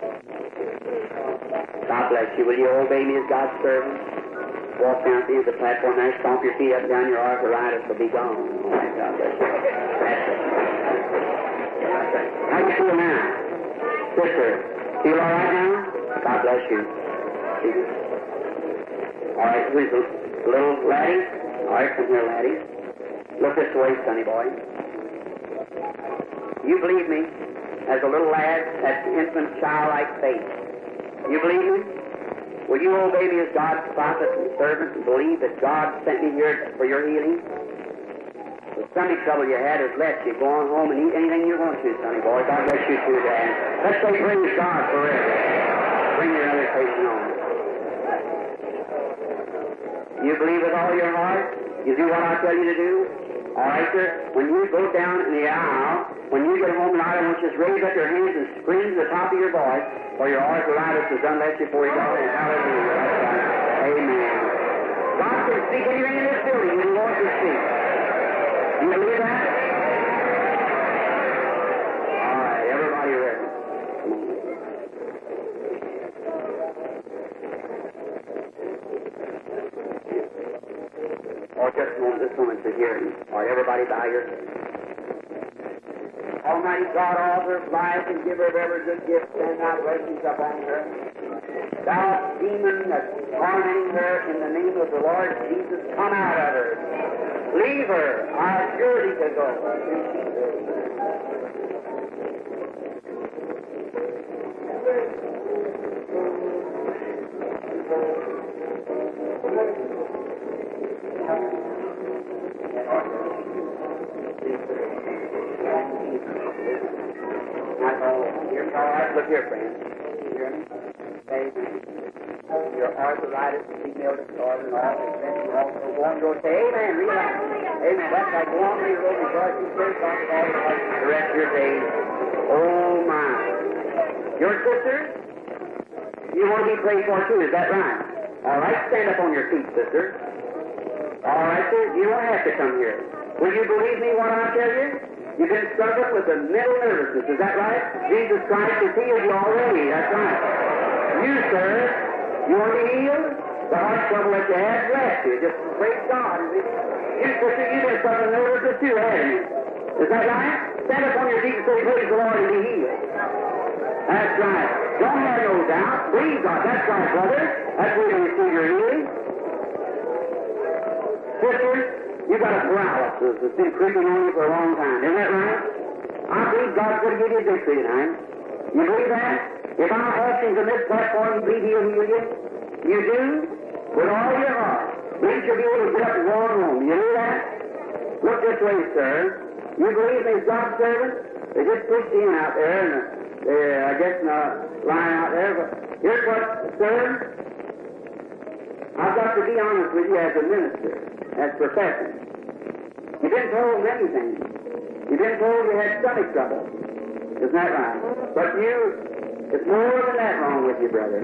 God bless you. Will you obey me as God's servant? Walk down to the end of the platform there, stomp your feet up and down, your arthritis will be gone. All right, God bless you. That's it. How do you feel now? Sister, feel all right now? God bless you. All right, who's the little laddie? All right, come here, laddie. Look this way, sonny boy. You believe me, as a little lad, that's infant, childlike faith. You believe me? Will you obey me as God's prophet and servant and believe that God sent me here for your healing? The stomach trouble you had has left you. Go on home and eat anything you want to, sonny boy. God bless you too, Dad. Let's say praise God forever. Bring your other patient on. You believe with all your heart? You do what I tell you to do? All right, sir. When you go down in the aisle, when you get home tonight, I want you to raise up your hands and scream to the top of your voice, for your arthritis is unless you before you go. Hallelujah. Amen. God can speak anything in this building when He wants to speak. Do you believe that? All right, everybody ready? Come on. Oh, just a moment. This moment's a hearing. All right, everybody bow your head. Almighty God, author of life and giver of every good gift, send thy blessings upon her. Thou demon that's tormenting her, in the name of the Lord Jesus, come out of her. Leave her, our surety to go. Look here, friend. You hear me? Amen. Your arthritis, female disorder, and all this, then you also go on and go say, Amen, relax. Amen. That's like go on to your road and rejoice in church, talk about the rest of your days. Oh, my. Your sister, you want to be prayed for too, is that right? All right, stand up on your feet, sister. All right, sir, you don't have to come here. Will you believe me when I tell you? You've been struggling with the mental nervousness, is that right? Jesus Christ has healed you already, that's right. You, sir, you want to be healed? The heart trouble that you had left you. Just praise God. You, sister, you've been suffering nervousness too, haven't you? Is that right? Stand up on your feet and say, praise the Lord, and be healed. That's right. Don't have no doubt. Believe God. That's right, brother. That's where you receive your healing. Sister, you got a paralysis that's been creeping on you for a long time. Isn't that right? I believe God's going to give you victory tonight. You believe that? If I'm asking from this platform, you believe He'll heal you? You do? With all your heart. Believe you'll be able to get up and go on home. You do that? Look this way, sir. You believe in God's servant? They just pushed in out there, and they're, I guess, in a line out there. But here's what, sir. I've got to be honest with you as a minister, as profession. You've been told many things. You've been told you had stomach trouble. Isn't that right? But you, it's more than that wrong with you, brother.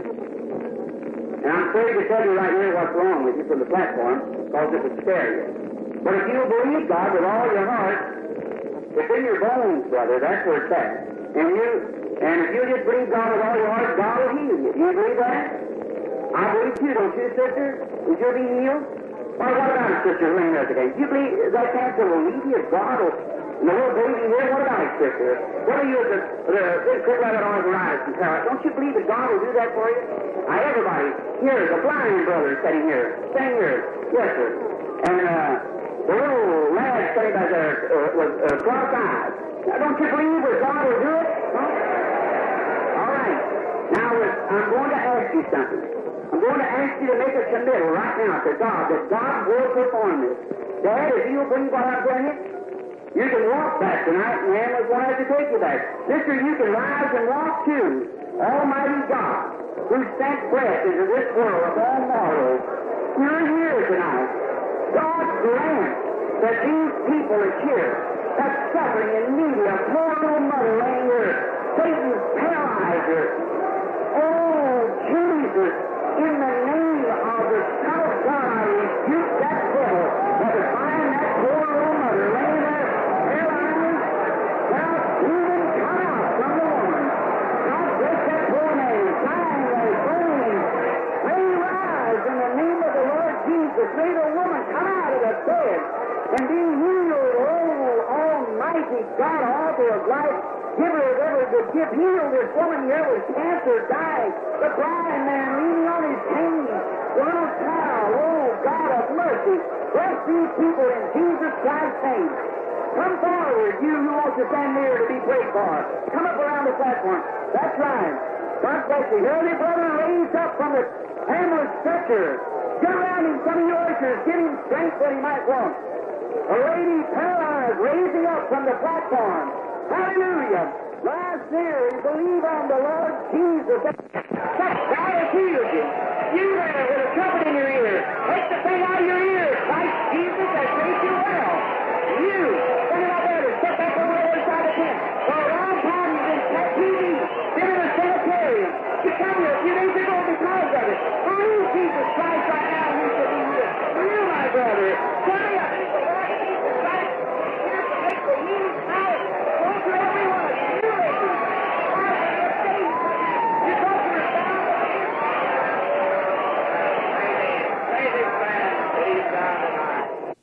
And I'm afraid to tell you right here what's wrong with you from the platform, because it would scare you. But if you believe God with all your heart, it's in your bones, brother. That's where it's at. And you, and if you just believe God with all your heart, God will heal you. Do you believe that? I believe too, don't you, sister? Would you be healed? Why, what about it, sister, laying there today? Do you believe that cancer will leave you if God will, and the little baby here? What about it, sister? What are you, the, the big cripplet arthritis and paralysis? Don't you believe that God will do that for you? Now, everybody, here, the blind brother sitting here, sitting here. Yes, sir. And, uh, the little lad sitting back there uh, was uh, cross-eyed. Now, don't you believe that God will do it? Huh? All right. Now, I'm going to ask you something. I'm going to ask you to make a committal right now to God that God will perform this. Dad, if you believe what I'm telling you, you can walk back tonight, and the ambulance won't have to take you back. Sister, you can rise and walk too. Almighty God, who sent breath into this world of all mortals, you're here tonight. God grant that these people that's here, that's suffering and needy, a poor little mother laying here, Satan's paralyzed her. Oh, Jesus, in the name of the Son of God, I rebuke that devil that is behind that poor little mother laying there, paralyzed. Now, demon, come out from the woman. God bless that poor man, dying there, praying. May he rise in the name of the Lord Jesus. May the woman come out of the bed and be healed. Oh, Almighty God, author of life, giver of every good gift, heal this woman here with cancer, dying. The blind man leaning on his cane. The little child, oh, God of mercy. Bless these people in Jesus Christ's name. Come forward, you who want to stand near to be prayed for. Come up around the platform. That's right. God bless you. Hear your brother raised up from the ambulance stretcher. Get around him, some of your ushers. Give him strength that he might walk. A lady paralyzed raising up from the platform. Hallelujah. Rise near and believe on the Lord Jesus. God has healed you. You there with a trumpet in your ear. Take the thing out of your ear. Christ Jesus has made you well. You, standing out there to step back over the other side of the tent. For a long time you've been T V, been in a sanitarium. You come here a few days ago because of it. Believe Jesus Christ right now and you should be healed. You, my brother, come here.